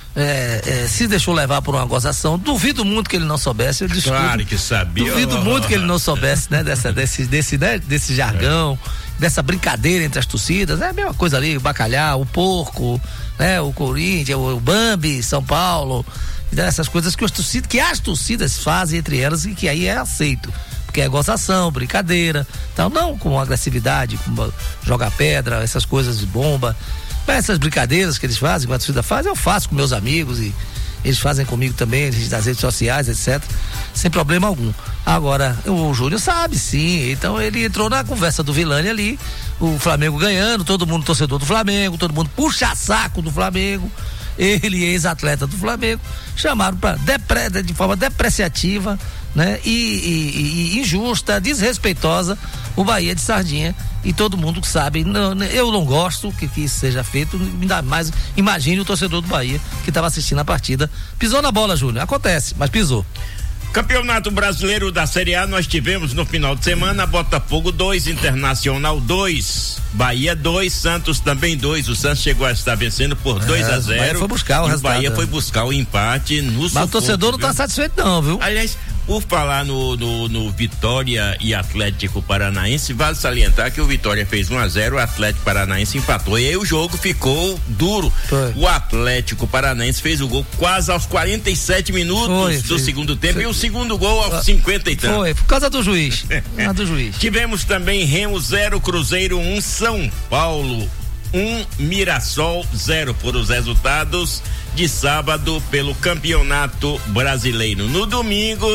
se deixou levar por uma gozação. Duvido muito que ele não soubesse. Eu desculpo, claro que sabia. Duvido muito que ele não soubesse, né? Desse jargão, dessa brincadeira entre as torcidas. É a mesma coisa ali, o bacalhau, o porco, né? O Corinthians, o Bambi, São Paulo. Essas coisas que as torcidas fazem entre elas e que aí é aceito, porque é gozação, brincadeira, tal, não com agressividade, como jogar pedra, essas coisas de bomba, mas essas brincadeiras que eles fazem, que a torcida faz, eu faço com meus amigos e eles fazem comigo também nas redes sociais, etc, sem problema algum. Agora, o Júnior sabe, sim, então ele entrou na conversa do Vilani ali, o Flamengo ganhando, todo mundo torcedor do Flamengo, todo mundo puxa saco do Flamengo, ele, ex-atleta do Flamengo, chamaram de forma depreciativa, né? E injusta, desrespeitosa, o Bahia de sardinha, e todo mundo que sabe, eu não gosto que isso seja feito, ainda mais, imagine o torcedor do Bahia que estava assistindo a partida, pisou na bola, Júnior, acontece, mas pisou. Campeonato Brasileiro da Série A, nós tivemos no final de semana Botafogo 2, Internacional 2, Bahia 2, Santos também 2. O Santos chegou a estar vencendo por 2-0. O Bahia foi buscar o resultado. O Bahia foi buscar o empate no Mas sufoco, o torcedor não está satisfeito não, viu? Aliás, por falar no Vitória e Atlético Paranaense, vale salientar que o Vitória fez 1-0, o Atlético Paranaense empatou e aí o jogo ficou duro. Foi. O Atlético Paranaense fez o gol quase aos 47 minutos do segundo tempo e o segundo gol aos 50 e tanto. Foi, por causa do juiz. Tivemos também Remo 0, Cruzeiro 1, São Paulo 1, Mirassol 0. Foram os resultados de sábado pelo Campeonato Brasileiro. No domingo,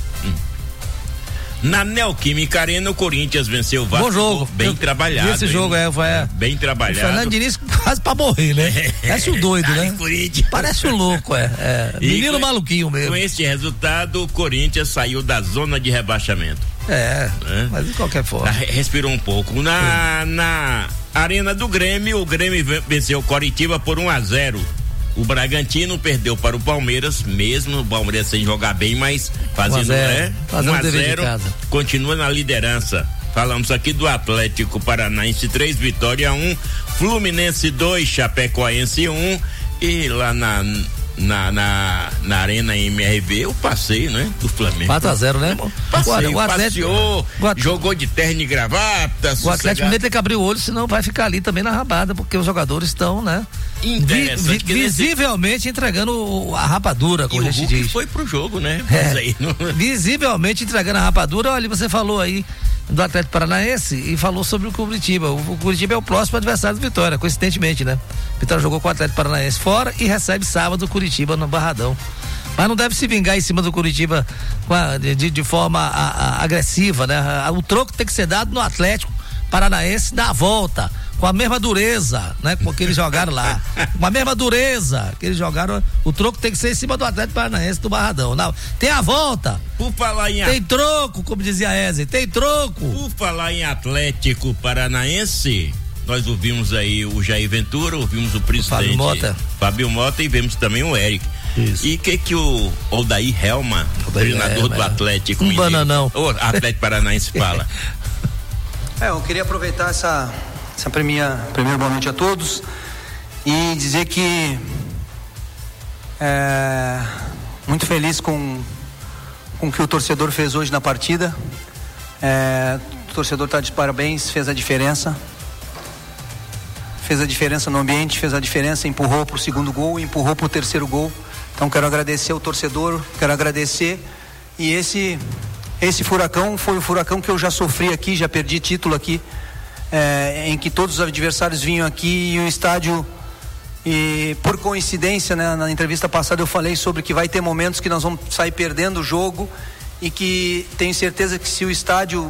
na Neoquímica Arena, o Corinthians venceu o Vasco. Bom jogo. Bem trabalhado. Esse jogo foi bem trabalhado. O Fernando Diniz quase pra morrer, né? Parece um doido, né? Parece um louco, menino maluquinho mesmo. Com esse resultado, o Corinthians saiu da zona de rebaixamento. Mas de qualquer forma. Respirou um pouco. Arena do Grêmio, o Grêmio venceu o Coritiba por 1-0. O Bragantino perdeu para o Palmeiras, mesmo o Palmeiras sem jogar bem, mas fazendo 1-0, continua na liderança. Falamos aqui do Atlético Paranaense 3, Vitória 1, Fluminense 2, Chapecoense 1, e lá na Arena MRV, o passeio, né? Do Flamengo. 4-0, né? O Atlético jogou de terno e gravata. O Atlético nem tem que abrir o olho, senão vai ficar ali também na rabada, porque os jogadores estão, né? Visivelmente entregando a rapadura, como a gente diz. Foi pro jogo, né? Visivelmente entregando a rapadura. Olha, você falou aí do Atlético Paranaense e falou sobre o Curitiba. O Curitiba é o próximo adversário do Vitória, coincidentemente, né? Vitória jogou com o Atlético Paranaense fora e recebe sábado o Curitiba no Barradão. Mas não deve se vingar em cima do Curitiba de forma agressiva, né? O troco tem que ser dado no Atlético Paranaense na volta, com a mesma dureza, né? Porque eles jogaram lá. Com a mesma dureza que eles jogaram, o troco tem que ser em cima do Atlético Paranaense do Barradão. Não, tem a volta. Por falar em tem troco, como dizia Eze, tem troco. Por falar em Atlético Paranaense, nós ouvimos aí o Jair Ventura, ouvimos o presidente Fábio Mota e vemos também o Eric. Isso. E que o Odair Helman, treinador do Atlético, bananão. O Atlético Paranaense fala. Eu queria aproveitar essa primeira boa noite a todos e dizer que muito feliz com o que o torcedor fez hoje na partida. O torcedor está de parabéns, fez a diferença no ambiente, fez a diferença, empurrou para o segundo gol, empurrou para o terceiro gol. Então quero agradecer ao torcedor, e esse furacão foi o furacão que eu já sofri aqui, já perdi título aqui, em que todos os adversários vinham aqui e o estádio, e por coincidência, né, na entrevista passada eu falei sobre que vai ter momentos que nós vamos sair perdendo o jogo e que tenho certeza que se o estádio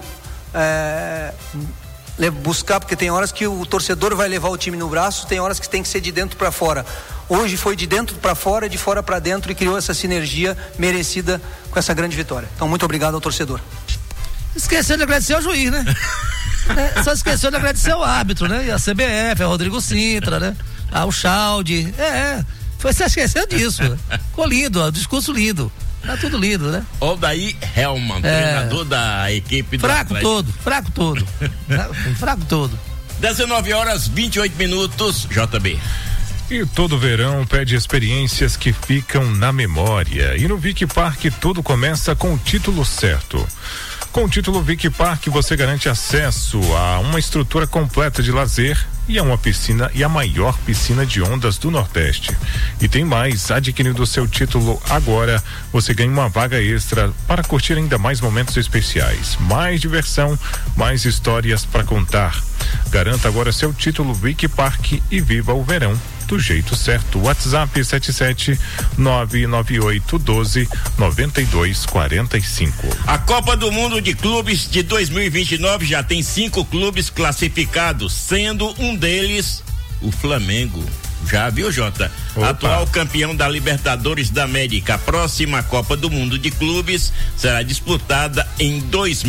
buscar, porque tem horas que o torcedor vai levar o time no braço, tem horas que tem que ser de dentro para fora. Hoje foi de dentro para fora, de fora para dentro, e criou essa sinergia merecida com essa grande vitória. Então, muito obrigado ao torcedor. Esqueceu de agradecer ao juiz, né? Só esqueceu de agradecer ao árbitro, né? E a CBF, a Rodrigo Sintra, né? O Chaldi. Você esqueceu disso. Né? Ficou lindo, o discurso lindo. Tá tudo lindo, né? Odair Helman, treinador da equipe do Atlético. Fraco todo. 19h28, JB. E todo verão pede experiências que ficam na memória. E no Vic Park tudo começa com o título certo. Com o título Vic Park você garante acesso a uma estrutura completa de lazer e a uma piscina, e a maior piscina de ondas do Nordeste. E tem mais, adquirindo o seu título agora, você ganha uma vaga extra para curtir ainda mais momentos especiais, mais diversão, mais histórias para contar. Garanta agora seu título Vic Park e viva o verão do jeito certo. WhatsApp 77998129245. A Copa do Mundo de Clubes de 2029 já tem 5 clubes classificados, sendo um deles o Flamengo. Já viu, Jota? Opa. Atual campeão da Libertadores da América. A próxima Copa do Mundo de Clubes será disputada em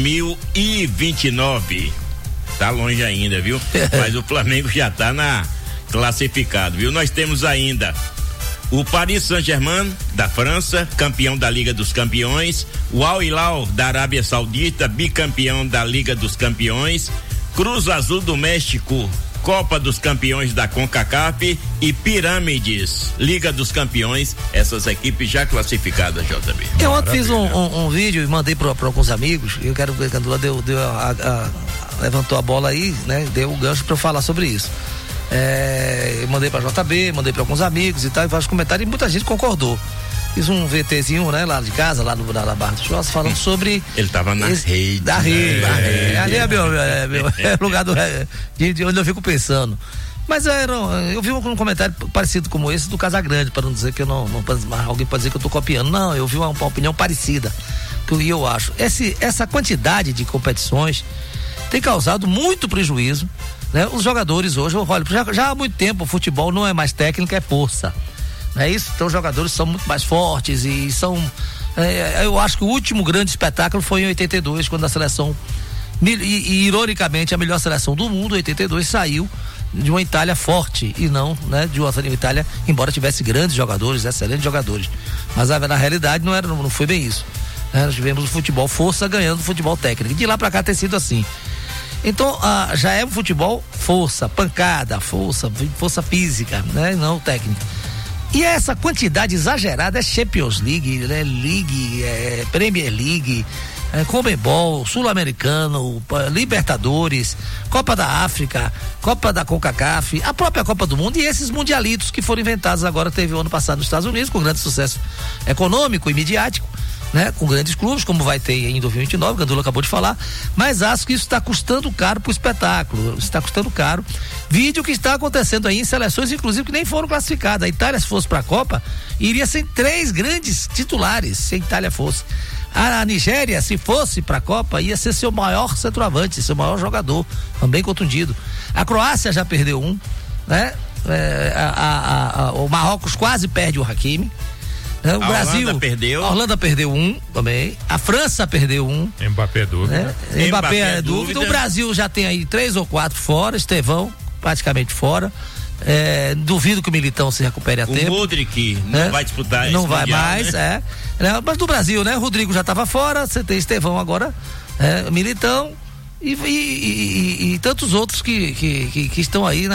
2029. Tá longe ainda, viu? Mas o Flamengo já tá classificado, viu? Nós temos ainda o Paris Saint-Germain da França, campeão da Liga dos Campeões, o Al Hilal da Arábia Saudita, bicampeão da Liga dos Campeões, Cruz Azul do México, Copa dos Campeões da CONCACAF, e Pirâmides, Liga dos Campeões, essas equipes já classificadas, JB. Eu ontem fiz um vídeo e mandei para alguns amigos, e eu quero ver que a Candula levantou a bola aí, né? Deu o gancho para eu falar sobre isso. Eu mandei pra JB, mandei pra alguns amigos e tal, e vários comentários, e muita gente concordou. Fiz um VTzinho, né, lá de casa, lá na Barra do Churrasco, falando sobre. Ele tava na rede. Da rede. Ali é meu lugar de onde eu fico pensando. Mas eu vi um comentário parecido como esse do Casagrande, para não dizer que eu não alguém pode dizer que eu tô copiando. Não, eu vi uma opinião parecida. Que eu acho. Essa quantidade de competições tem causado muito prejuízo, né? Os jogadores hoje, olha, já há muito tempo o futebol não é mais técnica, é força, não é isso? Então os jogadores são muito mais fortes e são, eu acho que o último grande espetáculo foi em 82, quando a seleção E ironicamente, a melhor seleção do mundo, 82, saiu de uma Itália forte e não, né, de uma Itália, embora tivesse grandes jogadores, excelentes jogadores. Mas na realidade não foi bem isso. Nós tivemos o futebol força ganhando o futebol técnico. De lá pra cá tem sido assim. Então, já é o futebol força, pancada, força física, né? Não técnica. E essa quantidade exagerada é Champions League, né? Premier League, Conmebol, Sul-Americano, Libertadores, Copa da África, Copa da CONCACAF, a própria Copa do Mundo e esses mundialitos que foram inventados agora, teve o ano passado nos Estados Unidos, com grande sucesso econômico e midiático, né? Com grandes clubes, como vai ter em 2029, o Gandula acabou de falar, mas acho que isso está custando caro pro espetáculo, está custando caro. Vídeo que está acontecendo aí em seleções, inclusive, que nem foram classificadas. A Itália, se fosse para a Copa, iria sem 3 grandes titulares, se a Itália fosse. A Nigéria, se fosse para a Copa, ia ser seu maior centroavante, seu maior jogador, também contundido. A Croácia já perdeu um, né? O Marrocos quase perde o Hakimi. O Brasil, a Holanda perdeu um também. A França perdeu um. Mbappé é dúvida. Né? Mbappé é dúvida. O Brasil já tem aí 3 ou 4 fora. Estevão praticamente fora. Duvido que o Militão se recupere a tempo. O Modric não vai disputar não esse vai mundial, mais, né? Mas do Brasil, né? Rodrigo já estava fora. Você tem Estevão agora, Militão e tantos outros que estão aí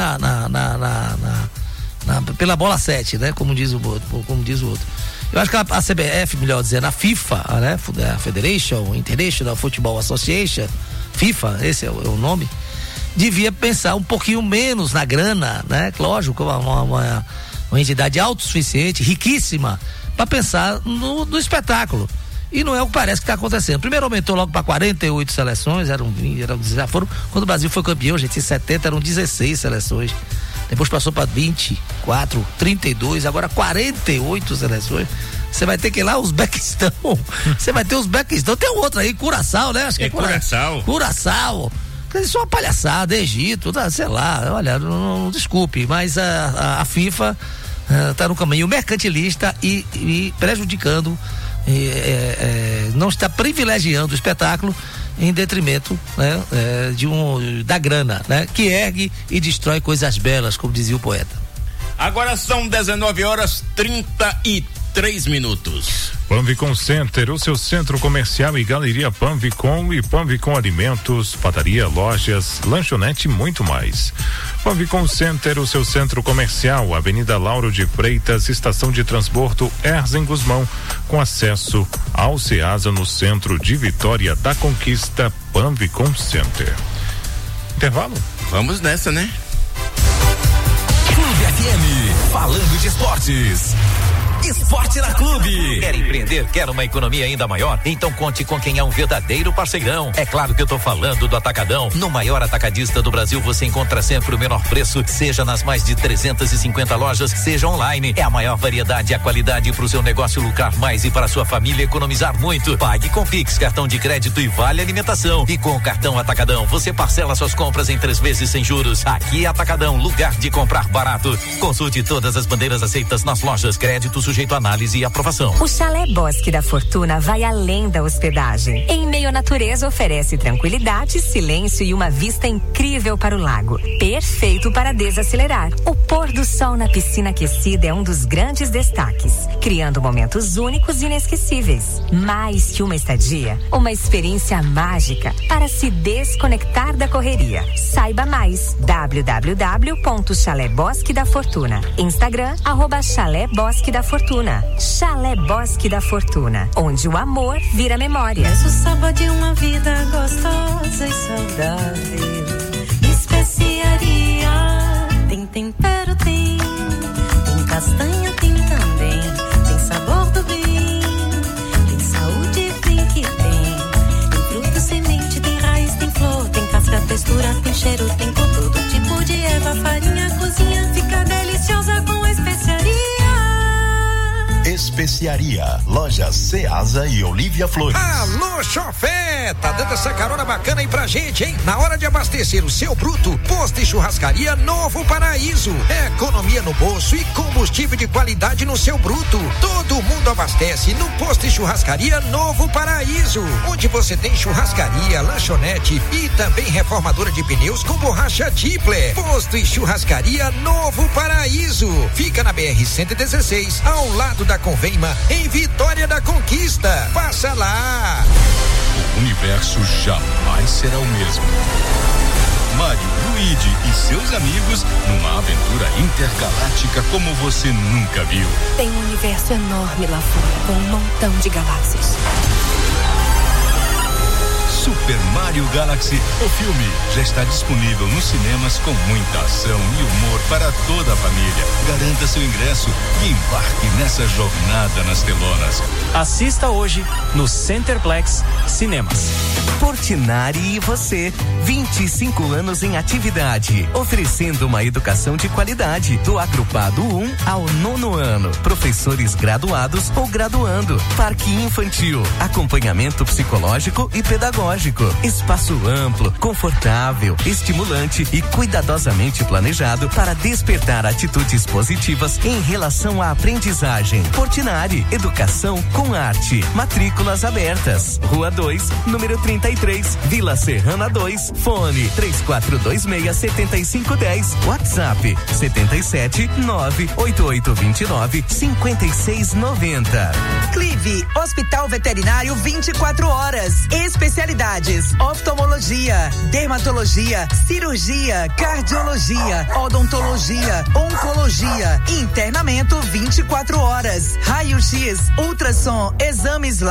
pela bola 7, né? Como diz o outro. Eu acho que a CBF, melhor dizendo, a FIFA, né? A Federation International Football Association, FIFA, esse é o nome, devia pensar um pouquinho menos na grana, né? Lógico, uma entidade autossuficiente, riquíssima, para pensar no espetáculo. E não é o que parece que está acontecendo. Primeiro aumentou logo para 48 seleções, já foram, quando o Brasil foi campeão, gente, em 70 eram 16 seleções. Depois passou para 24, 32, agora 48 seleções. Você vai ter que ir lá, Uzbequistão. Você vai ter Uzbequistão. Tem um outro aí, Curaçao, né? Acho que é Curaçao. Curaçao. Isso é uma palhaçada, Egito, sei lá. Olha, não desculpe, mas a FIFA está no caminho mercantilista e prejudicando, não está privilegiando o espetáculo em detrimento, né, da grana, né, que ergue e destrói coisas belas, como dizia o poeta. Agora são 19h33. Panvicom Center, o seu centro comercial e galeria Panvicom e Panvicom Alimentos, padaria, lojas, lanchonete e muito mais. Panvicom Center, o seu centro comercial, Avenida Lauro de Freitas, estação de transbordo Erzen Guzmão, com acesso ao Ceasa no centro de Vitória da Conquista. Panvicom Center. Intervalo? Vamos nessa, né? Clube FM, falando de esportes. Esporte na Clube. Quer empreender? Quer uma economia ainda maior? Então conte com quem é um verdadeiro parceirão. É claro que eu tô falando do Atacadão. No maior atacadista do Brasil você encontra sempre o menor preço, seja nas mais de 350 lojas, seja online. É a maior variedade e a qualidade para o seu negócio lucrar mais e para a sua família economizar muito. Pague com Pix, cartão de crédito e vale alimentação. E com o cartão Atacadão você parcela suas compras em 3 vezes sem juros. Aqui é Atacadão, lugar de comprar barato. Consulte todas as bandeiras aceitas nas lojas. Crédito sujeito a análise e aprovação. O Chalé Bosque da Fortuna vai além da hospedagem. Em meio à natureza, oferece tranquilidade, silêncio e uma vista incrível para o lago. Perfeito para desacelerar. O pôr do sol na piscina aquecida é um dos grandes destaques, criando momentos únicos e inesquecíveis. Mais que uma estadia, uma experiência mágica para se desconectar da correria. Saiba mais. www.Chalé Bosque da Fortuna. Instagram, @Chalé Bosque da Fortuna. Chalé Bosque da Fortuna, onde o amor vira memória. Mas o sabor de uma vida gostosa e saudável. Especiaria, tem tempero, tem castanha, tem também. Tem sabor do bem, tem saúde, tem que tem. Tem fruta, semente, tem raiz, tem flor, tem casca, textura, tem cheiro, tem com todo tipo de erva, farinha, cozinha, fica deliciosa com especiaria. Especiaria Mercearia, lojas Ceasa e Olívia Flores. Alô, chofé! Tá dando essa carona bacana aí pra gente, hein? Na hora de abastecer o seu bruto, posto e churrascaria Novo Paraíso. Economia no bolso e combustível de qualidade no seu bruto. Todo mundo abastece no posto e churrascaria Novo Paraíso, onde você tem churrascaria, lanchonete e também reformadora de pneus com borracha Tipler. Posto e churrascaria Novo Paraíso. Fica na BR-116, ao lado da Convema, em Vitória da Conquista. Passa lá. O universo jamais será o mesmo. Mário, Luigi e seus amigos numa aventura intergaláctica como você nunca viu. Tem um universo enorme lá fora, com um montão de galáxias. Super Mario Galaxy, o filme, já está disponível nos cinemas com muita ação e humor para toda a família. Garanta seu ingresso e embarque nessa jornada nas telonas. Assista hoje no Centerplex Cinemas. Portinari e você, 25 anos em atividade, oferecendo uma educação de qualidade, do agrupado 1 ao 9º ano, professores graduados ou graduando, parque infantil, acompanhamento psicológico e pedagógico, espaço amplo, confortável, estimulante e cuidadosamente planejado para despertar atitudes positivas em relação à aprendizagem. Portinari, educação com arte, matrículas abertas, Rua 2, número 33, Vila Serrana 2, fone 3426-7510, WhatsApp 77-98829-5690. Clive, Hospital Veterinário 24 horas, especialidades, oftalmologia, dermatologia, cirurgia, cardiologia, odontologia, oncologia, internamento 24 horas, raio-x, ultrassom, exames